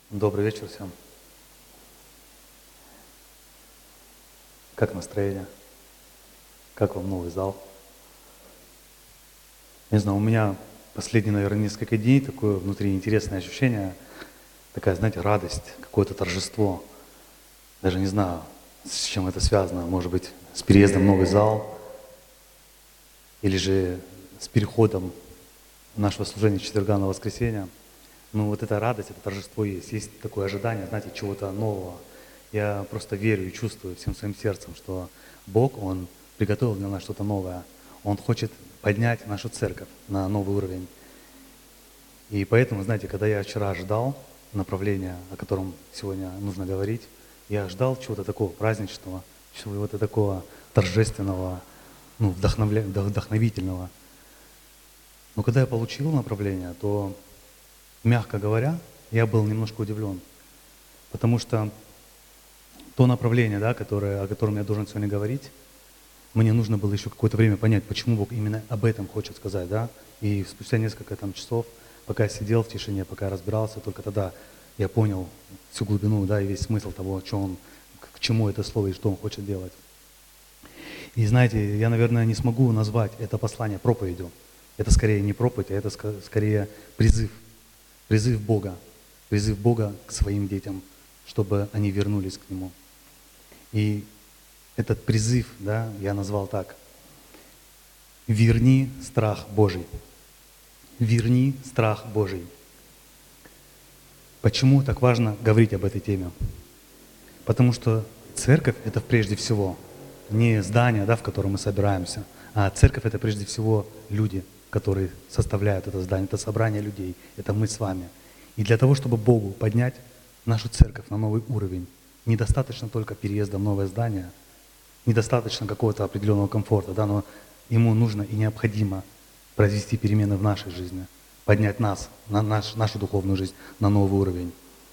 Добрый вечер всем. Как настроение? Как вам новый зал? Не знаю, у меня последние, наверное, несколько дней такое внутри интересное ощущение, такая, знаете, радость, какое-то торжество. Даже не знаю, с чем это связано. Может быть, с переездом в новый зал или же с переходом нашего служения с четверга на воскресенье. Ну вот эта радость, это торжество есть. Есть такое ожидание, знаете, чего-то нового. Я просто верю и чувствую всем своим сердцем, что Бог, Он приготовил для нас что-то новое. Он хочет поднять нашу церковь на новый уровень. И поэтому, знаете, когда я вчера ждал направления, о котором сегодня нужно говорить, я ждал чего-то такого праздничного, чего-то такого торжественного, ну, вдохновительного. Но когда я получил направление, то, мягко говоря, я был немножко удивлен. Потому что то направление, да, о котором я должен сегодня говорить, мне нужно было еще какое-то время понять, почему Бог именно об этом хочет сказать, да. И спустя несколько часов, пока я сидел в тишине, пока я разбирался, только тогда я понял всю глубину, да, и весь смысл того, к чему это слово и что Он хочет делать. И знаете, я, наверное, не смогу назвать это послание проповедью. Это скорее не проповедь, а это скорее призыв. Призыв Бога к своим детям, чтобы они вернулись к Нему. И этот призыв, да, я назвал так: «Верни страх Божий». Верни страх Божий. Почему так важно говорить об этой теме? Потому что церковь — это прежде всего не здание, да, в котором мы собираемся, а церковь — это прежде всего люди, которые составляют это здание, это собрание людей, это мы с вами. И для того, чтобы Богу поднять нашу церковь на новый уровень, недостаточно только переезда в новое здание, недостаточно какого-то определенного комфорта, да, но Ему нужно и необходимо произвести перемены в нашей жизни, поднять нас, нашу духовную жизнь на новый уровень.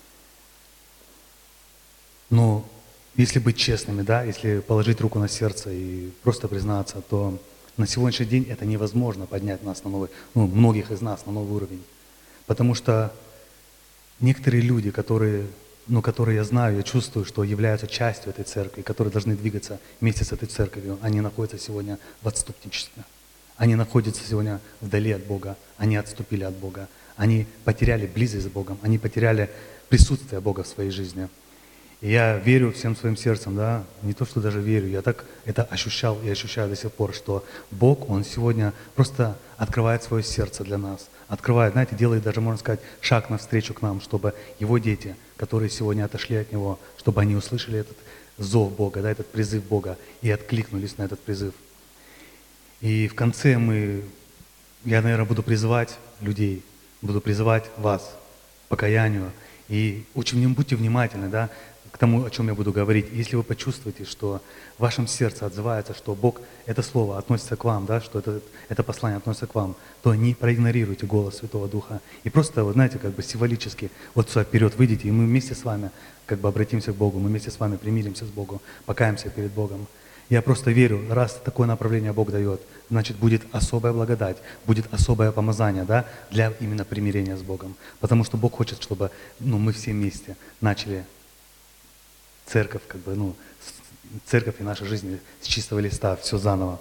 Но если быть честными, да, если положить руку на сердце и просто признаться, то на сегодняшний день это невозможно поднять нас на новый, многих из нас на новый уровень. Потому что некоторые люди, которые я знаю, я чувствую, что являются частью этой церкви, которые должны двигаться вместе с этой церковью, они находятся сегодня в отступничестве. Они находятся сегодня вдали от Бога, они отступили от Бога, они потеряли близость с Богом, они потеряли присутствие Бога в своей жизни. И я верю всем своим сердцем, да, не то, что даже верю, я так это ощущал и ощущаю до сих пор, что Бог, Он сегодня просто открывает свое сердце для нас, открывает, знаете, делает даже, можно сказать, шаг навстречу к нам, чтобы Его дети, которые сегодня отошли от Него, чтобы они услышали этот зов Бога, да, этот призыв Бога и откликнулись на этот призыв. И в конце я, наверное, буду призывать людей, буду призывать вас к покаянию. И очень будьте внимательны, да, к тому, о чем я буду говорить. Если вы почувствуете, что в вашем сердце отзывается, что Бог, это слово относится к вам, да, что это послание относится к вам, то не проигнорируйте голос Святого Духа. И просто, вы знаете, как бы символически вот сюда вперед выйдите, и мы вместе с вами как бы обратимся к Богу, мы вместе с вами примиримся с Богом, покаемся перед Богом. Я просто верю, раз такое направление Бог дает, значит, будет особая благодать, будет особое помазание, да, для именно примирения с Богом. Потому что Бог хочет, чтобы мы все вместе начали церковь, церковь и наша жизнь с чистого листа, все заново.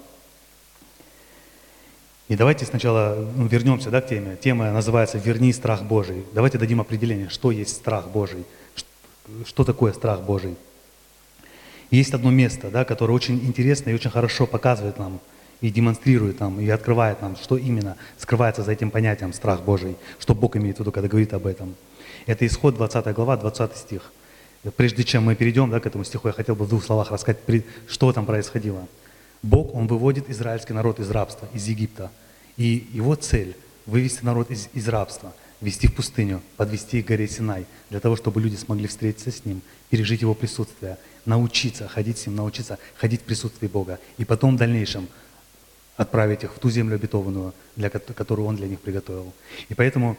И давайте сначала вернемся, да, к теме. Тема называется «Верни страх Божий». Давайте дадим определение, что есть страх Божий, что такое страх Божий. Есть одно место, да, которое очень интересно и очень хорошо показывает нам, и демонстрирует нам, и открывает нам, что именно скрывается за этим понятием «страх Божий», что Бог имеет в виду, когда говорит об этом. Это Исход 20 глава, 20 стих. Прежде чем мы перейдем, да, к этому стиху, я хотел бы в двух словах рассказать, что там происходило. Бог, Он выводит израильский народ из рабства, из Египта. И Его цель – вывести народ из рабства, вести в пустыню, подвести их к горе Синай, для того, чтобы люди смогли встретиться с Ним, пережить Его присутствие, научиться ходить с Ним, научиться ходить в присутствии Бога. И потом в дальнейшем отправить их в ту землю обетованную, которую Он для них приготовил. И поэтому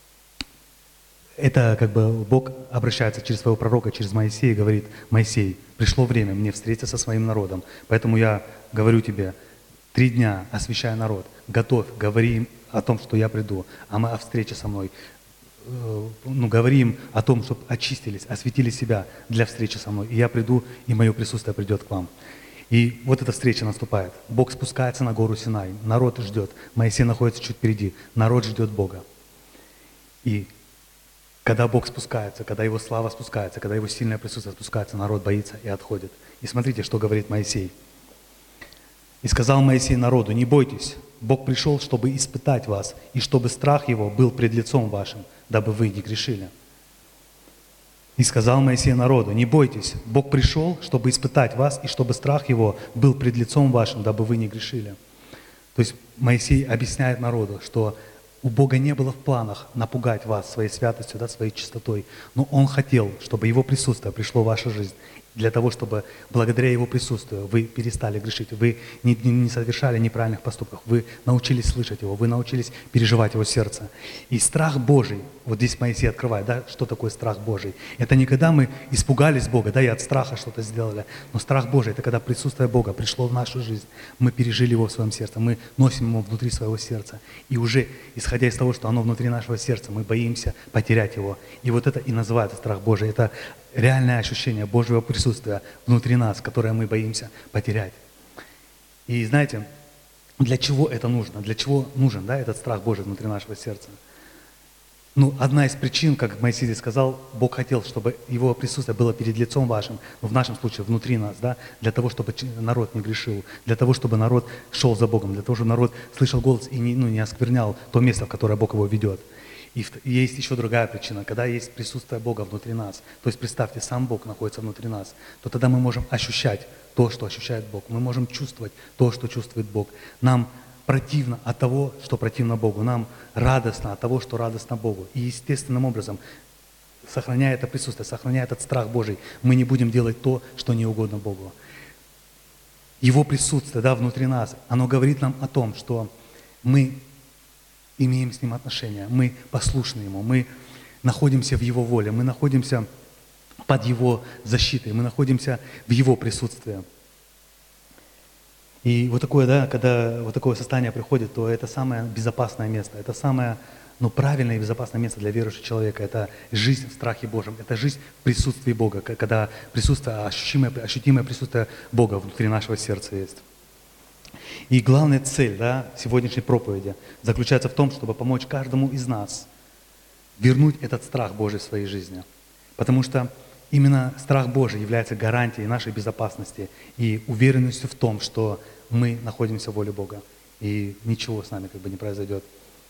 это как бы Бог обращается через своего пророка, через Моисея, и говорит: «Моисей, пришло время мне встретиться со своим народом, поэтому я говорю тебе, 3 дня освящай народ, готовь, говори им о том, что я приду, о встрече со мной, говори им о том, чтобы очистились, осветили себя для встречи со мной. И я приду, и мое присутствие придет к вам. И вот эта встреча наступает. Бог спускается на гору Синай, народ ждет. Моисей находится чуть впереди, народ ждет Бога. И когда Бог спускается, когда Его слава спускается, когда Его сильное присутствие спускается, народ боится и отходит. И смотрите, что говорит Моисей. «И сказал Моисей народу, не бойтесь, Бог пришел, чтобы испытать вас, и чтобы страх Его был пред лицом вашим, дабы вы не грешили». И сказал Моисей народу, не бойтесь, Бог пришел, чтобы испытать вас, и чтобы страх Его был пред лицом вашим, дабы вы не грешили. То есть Моисей объясняет народу, что у Бога не было в планах напугать вас своей святостью, своей чистотой, но Он хотел, чтобы Его присутствие пришло в вашу жизнь, для того, чтобы благодаря Его присутствию вы перестали грешить, вы не совершали неправильных поступков, вы научились слышать Его, вы научились переживать Его сердце. И страх Божий, вот здесь Моисей открывает, что такое страх Божий. Это не когда мы испугались Бога, и от страха что-то сделали, но страх Божий – это когда присутствие Бога пришло в нашу жизнь, мы пережили Его в своем сердце, мы носим Его внутри своего сердца. И уже, исходя из того, что оно внутри нашего сердца, мы боимся потерять Его. И вот это и называется страх Божий. Это реальное ощущение Божьего присутствия внутри нас, которое мы боимся потерять. И знаете, для чего это нужно? Для чего нужен этот страх Божий внутри нашего сердца? Одна из причин, как Моисей здесь сказал, Бог хотел, чтобы Его присутствие было перед лицом вашим, в нашем случае внутри нас, для того, чтобы народ не грешил, для того, чтобы народ шел за Богом, для того, чтобы народ слышал голос и не осквернял то место, в которое Бог его ведет. И есть еще другая причина, когда есть присутствие Бога внутри нас, то есть представьте, сам Бог находится внутри нас, то тогда мы можем ощущать то, что ощущает Бог, мы можем чувствовать то, что чувствует Бог. Нам противно от того, что противно Богу, нам радостно от того, что радостно Богу. И естественным образом, сохраняя это присутствие, сохраняя этот страх Божий, мы не будем делать то, что не угодно Богу. Его присутствие внутри нас, оно говорит нам о том, что мы имеем с Ним отношения, мы послушны Ему, мы находимся в Его воле, мы находимся под Его защитой, мы находимся в Его присутствии. И вот такое, когда вот такое состояние приходит, то это самое безопасное место, это самое правильное и безопасное место для верующего человека. Это жизнь в страхе Божьем, это жизнь в присутствии Бога, когда присутствие, ощутимое присутствие Бога внутри нашего сердца есть. И главная цель сегодняшней проповеди заключается в том, чтобы помочь каждому из нас вернуть этот страх Божий в своей жизни. Потому что именно страх Божий является гарантией нашей безопасности и уверенностью в том, что мы находимся в воле Бога, и ничего с нами не произойдет.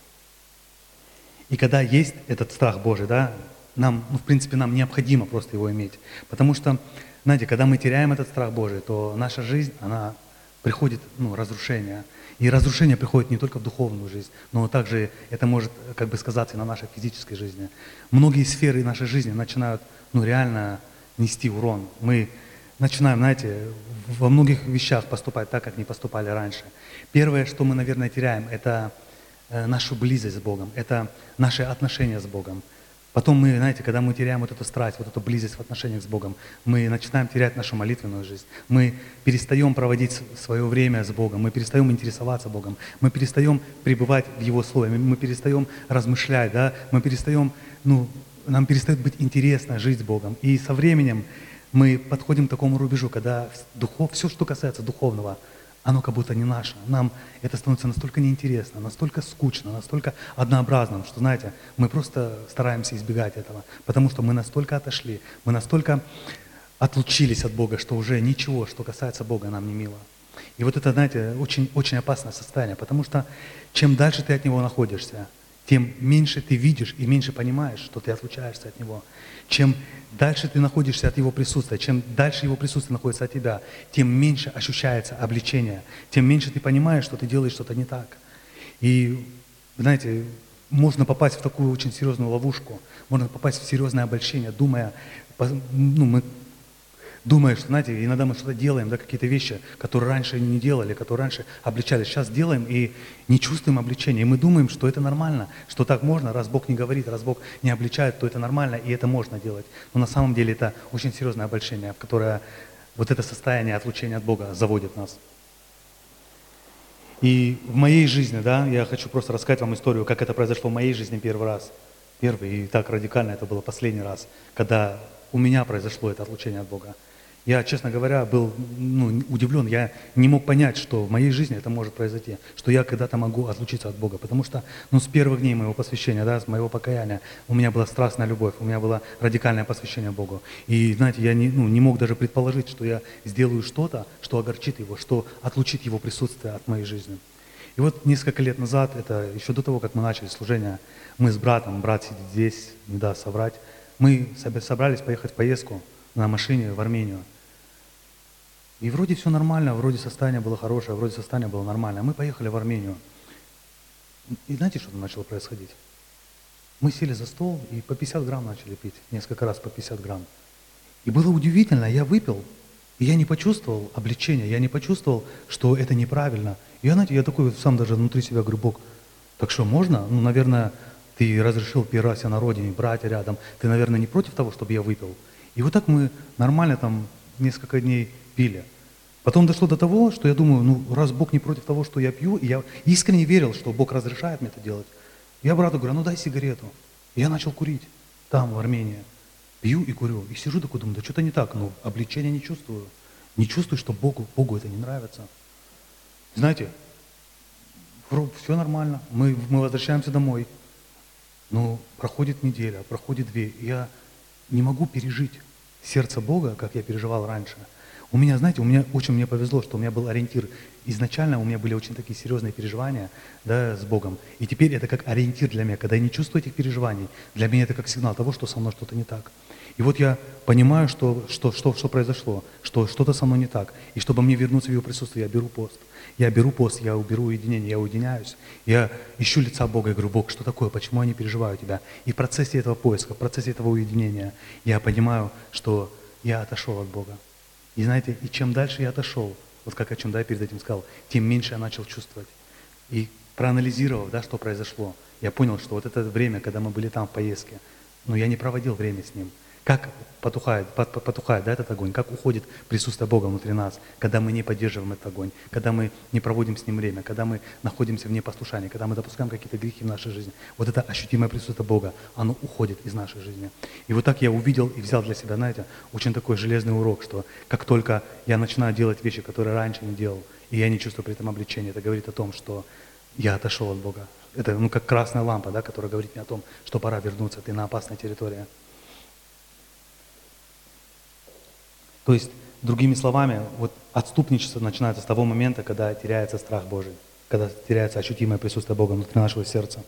И когда есть этот страх Божий, нам, в принципе, нам необходимо просто его иметь. Потому что, знаете, когда мы теряем этот страх Божий, то наша жизнь, она приходит разрушение. И разрушение приходит не только в духовную жизнь, но также это может сказаться и на нашей физической жизни. Многие сферы нашей жизни начинают реально нести урон. Мы начинаем, во многих вещах поступать так, как не поступали раньше. Первое, что мы, наверное, теряем, это нашу близость с Богом, это наши отношения с Богом. Потом мы, когда мы теряем вот эту страсть, вот эту близость в отношениях с Богом, мы начинаем терять нашу молитвенную жизнь. Мы перестаем проводить свое время с Богом, мы перестаем интересоваться Богом, мы перестаем пребывать в Его Слове, мы перестаем размышлять, мы перестаем, нам перестает быть интересно жить с Богом. И со временем мы подходим к такому рубежу, когда все, что касается духовного, оно как будто не наше. Нам это становится настолько неинтересно, настолько скучно, настолько однообразным, что, знаете, мы просто стараемся избегать этого, потому что мы настолько отошли, мы настолько отлучились от Бога, что уже ничего, что касается Бога, нам не мило. И вот это, знаете, очень, очень опасное состояние, потому что чем дальше ты от Него находишься, тем меньше ты видишь и меньше понимаешь, что ты отлучаешься от Него. Чем дальше ты находишься от Его присутствия, чем дальше Его присутствие находится от тебя, тем меньше ощущается обличение, тем меньше ты понимаешь, что ты делаешь что-то не так. И, знаете, можно попасть в такую очень серьезную ловушку, можно попасть в серьезное обольщение, думая, что, знаете, иногда мы что-то делаем, какие-то вещи, которые раньше не делали, которые раньше обличались, сейчас делаем и не чувствуем обличения. И мы думаем, что это нормально, что так можно, раз Бог не говорит, раз Бог не обличает, то это нормально, и это можно делать. Но на самом деле это очень серьезное обольщение, в которое вот это состояние отлучения от Бога заводит нас. И в моей жизни, я хочу просто рассказать вам историю, как это произошло в моей жизни первый раз. Первый, и так радикально это было последний раз, когда у меня произошло это отлучение от Бога. Я, честно говоря, был удивлен, я не мог понять, что в моей жизни это может произойти, что я когда-то могу отлучиться от Бога, потому что с первых дней моего посвящения, да, с моего покаяния, у меня была страстная любовь, у меня было радикальное посвящение Богу. И, знаете, я не мог даже предположить, что я сделаю что-то, что огорчит Его, что отлучит Его присутствие от моей жизни. И вот несколько лет назад, это еще до того, как мы начали служение, мы с братом, брат сидит здесь, не даст соврать, мы собрались поехать в поездку на машине в Армению. И вроде все нормально, вроде состояние было хорошее, вроде состояние было нормальное. Мы поехали в Армению. И знаете, что там начало происходить? Мы сели за стол и по 50 грамм начали пить, несколько раз по 50 грамм. И было удивительно, я выпил, и я не почувствовал облегчения, я не почувствовал, что это неправильно. И знаете, я такой сам даже внутри себя говорю: Бог, так что можно? Наверное, ты разрешил первый раз я на родине, братья рядом, ты, наверное, не против того, чтобы я выпил? И вот так мы нормально там несколько дней пили. Потом дошло до того, что я думаю, раз Бог не против того, что я пью, и я искренне верил, что Бог разрешает мне это делать, я брату говорю: дай сигарету. И я начал курить там, в Армении. Пью и курю. И сижу такой, думаю, да что-то не так, облегчения не чувствую. Не чувствую, что Богу это не нравится. Знаете, все нормально, мы возвращаемся домой. Но проходит неделя, проходит две, и я не могу пережить сердце Бога, как я переживал раньше. Знаете, мне повезло, что у меня был ориентир. Изначально у меня были очень такие серьезные переживания, да, с Богом. И теперь это как ориентир для меня. Когда я не чувствую этих переживаний, для меня это как сигнал того, что со мной что-то не так. И вот я понимаю, что произошло, что что-то со мной не так. И чтобы мне вернуться в Его присутствие, я беру пост. Я беру пост, я уберу уединение, я уединяюсь. Я ищу лица Бога и говорю: Бог, что такое, почему я не переживаю Тебя? И в процессе этого поиска, в процессе этого уединения я понимаю, что я отошел от Бога. И знаете, и чем дальше я отошел, вот как о чем я перед этим сказал, тем меньше я начал чувствовать. И проанализировав, что произошло, я понял, что вот это время, когда мы были там в поездке, я не проводил время с Ним. Как потухает этот огонь, как уходит присутствие Бога внутри нас, когда мы не поддерживаем этот огонь, когда мы не проводим с Ним время, когда мы находимся в непослушании, когда мы допускаем какие-то грехи в нашей жизни. Вот это ощутимое присутствие Бога, оно уходит из нашей жизни. И вот так я увидел и взял для себя, знаете, очень такой железный урок, что как только я начинаю делать вещи, которые раньше не делал, и я не чувствую при этом облегчения, это говорит о том, что я отошел от Бога. Это как красная лампа, которая говорит мне о том, что пора вернуться, ты на опасной территории. То есть, другими словами, вот отступничество начинается с того момента, когда теряется страх Божий, когда теряется ощутимое присутствие Бога внутри нашего сердца.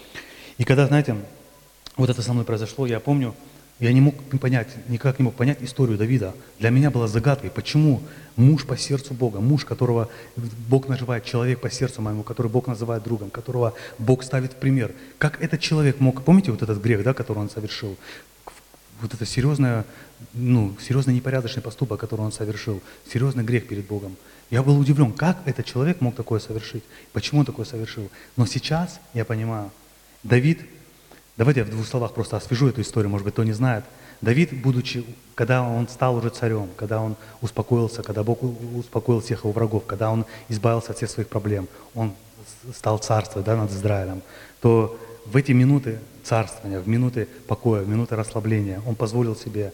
И когда, знаете, вот это со мной произошло, я помню, я никак не мог понять историю Давида. Для меня была загадкой, почему муж по сердцу Бога, муж, которого Бог называет человек по сердцу моему, который Бог называет другом, которого Бог ставит в пример. Как этот человек мог, помните вот этот грех, который он совершил? Вот это серьезный непорядочный поступок, который он совершил, серьезный грех перед Богом. Я был удивлен, как этот человек мог такое совершить, почему он такое совершил. Но сейчас я понимаю, Давид, давайте я в 2 словах просто освежу эту историю, может быть, кто не знает. Давид, когда он стал уже царем, когда он успокоился, когда Бог успокоил всех его врагов, когда он избавился от всех своих проблем, он стал царствовать над Израилем, то в эти минуты царствования, в минуты покоя, в минуты расслабления он позволил себе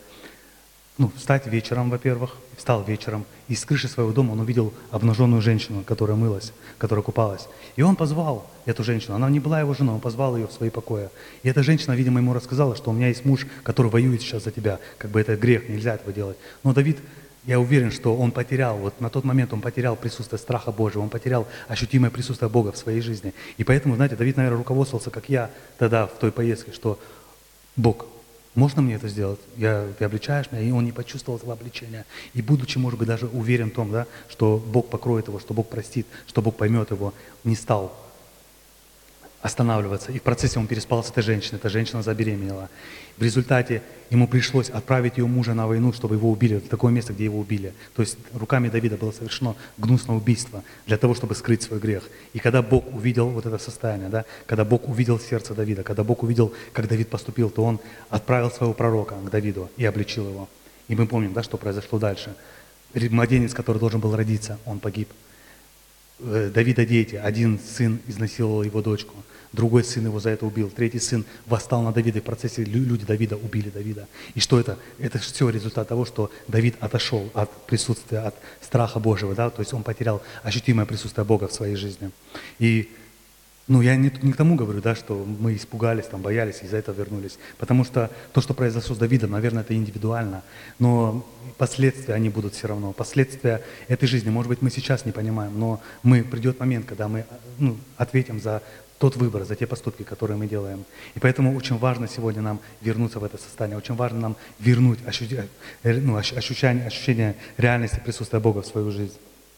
встать вечером, во-первых, встал вечером, и с крыши своего дома он увидел обнаженную женщину, которая мылась, которая купалась. И он позвал эту женщину, она не была его женой, он позвал ее в свои покои. И эта женщина, видимо, ему рассказала, что у меня есть муж, который воюет сейчас за тебя, как бы это грех, нельзя этого делать. Но Давид, я уверен, что он потерял, вот на тот момент он потерял присутствие страха Божьего, он потерял ощутимое присутствие Бога в своей жизни. И поэтому, знаете, Давид, наверное, руководствовался, как я тогда в той поездке, что Бог, можно мне это сделать? Ты обличаешь меня? И он не почувствовал этого обличения. И будучи, может быть, даже уверен в том, что Бог покроет его, что Бог простит, что Бог поймет его, не стал останавливаться. И в процессе он переспал с этой женщиной, эта женщина забеременела. В результате ему пришлось отправить ее мужа на войну, чтобы его убили, в такое место, где его убили. То есть руками Давида было совершено гнусное убийство для того, чтобы скрыть свой грех. И когда Бог увидел вот это состояние, когда Бог увидел сердце Давида, когда Бог увидел, как Давид поступил, то он отправил своего пророка к Давиду и обличил его. И мы помним, что произошло дальше. Младенец, который должен был родиться, он погиб. Давида дети. Один сын изнасиловал его дочку, другой сын его за это убил, третий сын восстал на Давида, и в процессе люди Давида убили Давида. И что это? Это все результат того, что Давид отошел от присутствия, от страха Божьего, да? То есть он потерял ощутимое присутствие Бога в своей жизни. И я не к тому говорю, да, что мы испугались, там, боялись и из-за этого вернулись. Потому что то, что произошло с Давидом, наверное, это индивидуально. Но последствия, они будут все равно. Последствия этой жизни, может быть, мы сейчас не понимаем, но придет момент, когда мы ответим за тот выбор, за те поступки, которые мы делаем. И поэтому очень важно сегодня нам вернуться в это состояние. Очень важно нам вернуть ощущение реальности присутствия Бога в свою жизнь.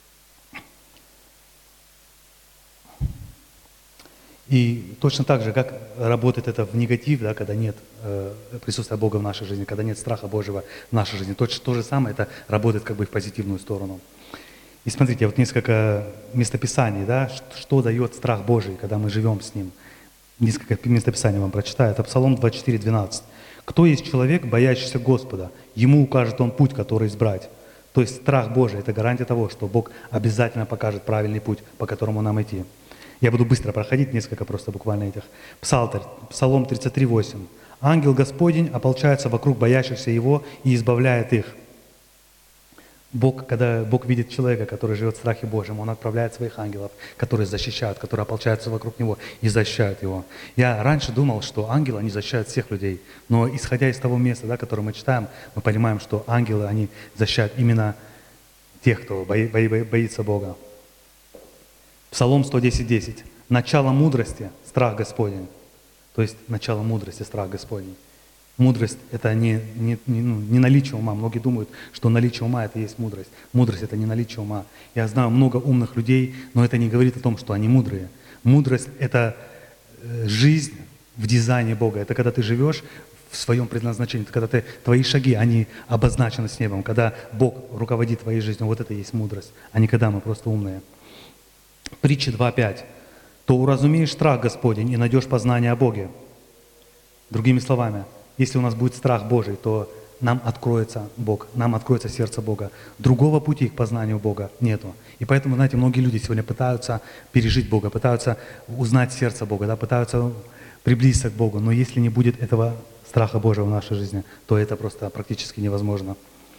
И точно так же, как работает это в негатив, да, когда нет присутствия Бога в нашей жизни, когда нет страха Божьего в нашей жизни, то же самое это работает как бы в позитивную сторону. И смотрите, вот несколько местописаний, да, что дает страх Божий, когда мы живем с Ним. Несколько местописаний вам прочитаю. Это Псалом 24:12. «Кто есть человек, боящийся Господа? Ему укажет Он путь, который избрать». То есть страх Божий – это гарантия того, что Бог обязательно покажет правильный путь, по которому нам идти. Я буду быстро проходить несколько просто буквально этих. Псалом 33:8. «Ангел Господень ополчается вокруг боящихся Его и избавляет их». Когда Бог видит человека, который живет в страхе Божьем, Он отправляет своих ангелов, которые защищают, которые ополчаются вокруг него и защищают его. Я раньше думал, что ангелы, они защищают всех людей, но исходя из того места, да, которое мы читаем, мы понимаем, что ангелы, они защищают именно тех, кто боится Бога. Псалом 110:10. «Начало мудрости – страх Господень». То есть начало мудрости – страх Господень. Мудрость – это не наличие ума. Многие думают, что наличие ума – это и есть мудрость. Мудрость – это не наличие ума. Я знаю много умных людей, но это не говорит о том, что они мудрые. Мудрость – это жизнь в дизайне Бога. Это когда ты живешь в своем предназначении, это когда твои шаги, они обозначены с небом. Когда Бог руководит твоей жизнью, вот это и есть мудрость, а не когда мы просто умные. Притча 2:5. «То уразумеешь страх Господень и найдешь познание о Боге». Другими словами, если у нас будет страх Божий, то нам откроется Бог, нам откроется сердце Бога. Другого пути к познанию Бога нету. И поэтому, знаете, многие люди сегодня пытаются пережить Бога, пытаются узнать сердце Бога, да, пытаются приблизиться к Богу. Но если не будет этого страха Божьего в нашей жизни, то это просто практически невозможно.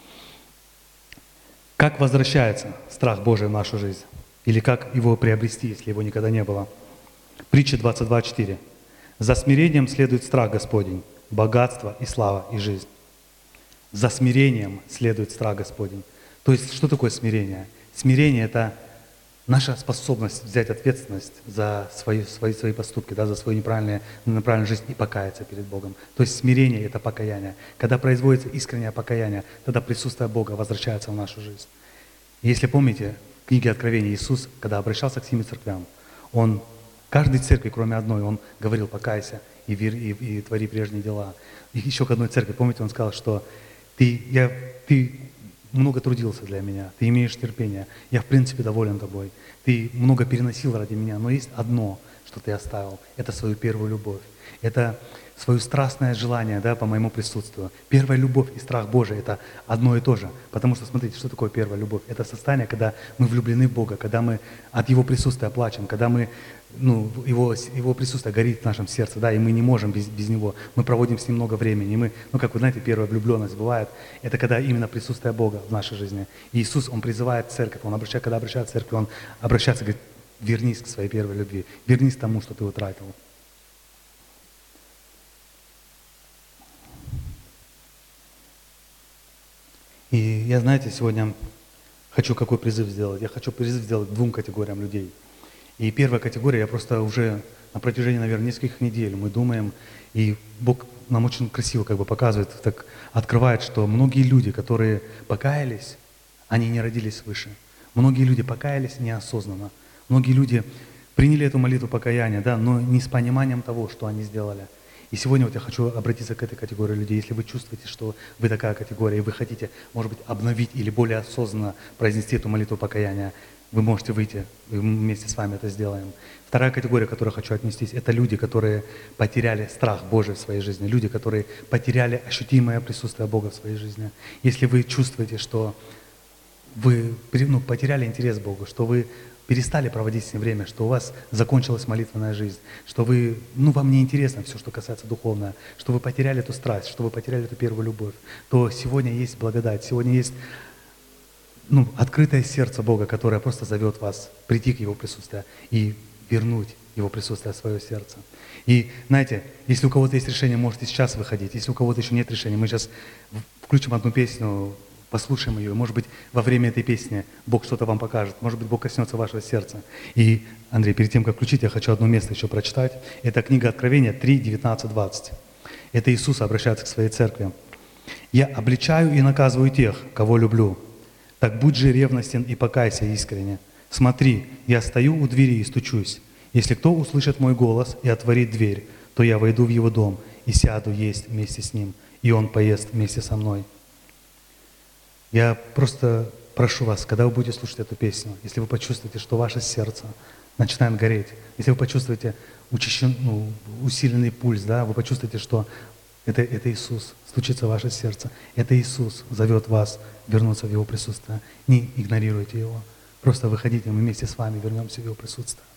Как возвращается страх Божий в нашу жизнь? Или как его приобрести, если его никогда не было? Притча 22:4. «За смирением следует страх Господень, богатство и слава и жизнь». За смирением следует страх Господень. То есть, что такое смирение? Смирение – это наша способность взять ответственность за свои поступки, да, за свою неправильную жизнь и покаяться перед Богом. То есть смирение – это покаяние. Когда производится искреннее покаяние, тогда присутствие Бога возвращается в нашу жизнь. И если помните, в книге Откровения Иисус, когда обращался к 7 церквям, Он каждой церкви, кроме одной, Он говорил: покайся и твори прежние дела. И еще к одной церкви, помните, Он сказал, что ты много трудился для меня, ты имеешь терпение, я в принципе доволен тобой, ты много переносил ради меня, но есть одно, что ты оставил, это свою первую любовь, это свое страстное желание, да, по моему присутствию. Первая любовь и страх Божий – это одно и то же. Потому что, смотрите, что такое первая любовь? Это состояние, когда мы влюблены в Бога, когда мы от Его присутствия плачем, когда Его присутствие горит в нашем сердце, да, и мы не можем без Него. Мы проводим с Ним много времени. И мы, как вы знаете, первая влюбленность бывает, это когда именно присутствие Бога в нашей жизни. И Иисус, Он призывает церковь, когда обращается к церкви, Он обращается и говорит: вернись к своей первой любви, вернись к тому, что ты утратил. И я, знаете, сегодня хочу какой призыв сделать? Я хочу призыв сделать к 2 категориям людей. И первая категория, я просто уже на протяжении, наверное, нескольких недель мы думаем, и Бог нам очень красиво показывает, так открывает, что многие люди, которые покаялись, они не родились свыше. Многие люди покаялись неосознанно. Многие люди приняли эту молитву покаяния, да, но не с пониманием того, что они сделали. И сегодня я хочу обратиться к этой категории людей. Если вы чувствуете, что вы такая категория, и вы хотите, может быть, обновить или более осознанно произнести эту молитву покаяния, вы можете выйти, и мы вместе с вами это сделаем. Вторая категория, к которой хочу отнестись, это люди, которые потеряли страх Божий в своей жизни, люди, которые потеряли ощутимое присутствие Бога в своей жизни. Если вы чувствуете, что вы потеряли интерес к Богу, что вы перестали проводить с Ним время, что у вас закончилась молитвенная жизнь, что вы, вам не интересно все, что касается духовного, что вы потеряли эту страсть, что вы потеряли эту первую любовь, то сегодня есть благодать, сегодня есть открытое сердце Бога, которое просто зовет вас прийти к Его присутствию и вернуть Его присутствие в свое сердце. И знаете, если у кого-то есть решение, можете сейчас выходить. Если у кого-то еще нет решения, мы сейчас включим одну песню, послушаем ее. Может быть, во время этой песни Бог что-то вам покажет. Может быть, Бог коснется вашего сердца. И, Андрей, перед тем, как включить, я хочу одно место еще прочитать. Это книга Откровения 3, 19, 20. Это Иисус обращается к своей церкви. «Я обличаю и наказываю тех, кого люблю. Так будь же ревностен и покайся искренне. Смотри, я стою у двери и стучусь. Если кто услышит мой голос и отворит дверь, то я войду в его дом и сяду есть вместе с ним, и он поест вместе со мной». Я просто прошу вас, когда вы будете слушать эту песню, если вы почувствуете, что ваше сердце начинает гореть, если вы почувствуете усиленный пульс, вы почувствуете, что это Иисус стучится в ваше сердце, это Иисус зовет вас вернуться в Его присутствие. Не игнорируйте Его. Просто выходите, мы вместе с вами вернемся в Его присутствие.